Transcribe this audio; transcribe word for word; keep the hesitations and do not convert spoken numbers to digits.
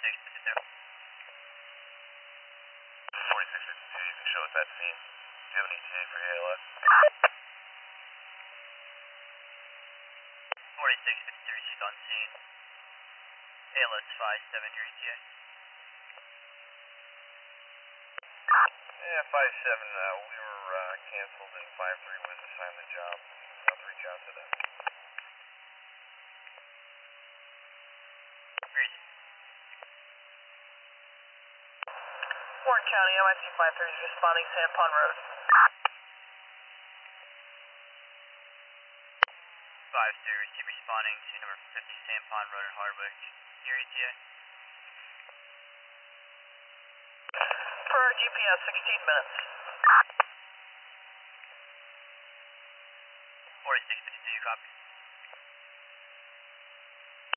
forty-six fifty-two. forty-six fifty-two, you can show us that scene. Do you have an E T A for A L S? forty-six fifty-three, she's on scene. A L S five seven, your E T A. Yeah, five seven, uh, we were uh, canceled and five three was assigned the job. You'll have to reach out to them. Agreed. Warren County, M I C five three is responding, San Pond Road. five three, receive responding to number fifty San Pond Road in Hardwick. Your E T A. Per our G P S, sixteen minutes. forty-six fifty-two, you copy.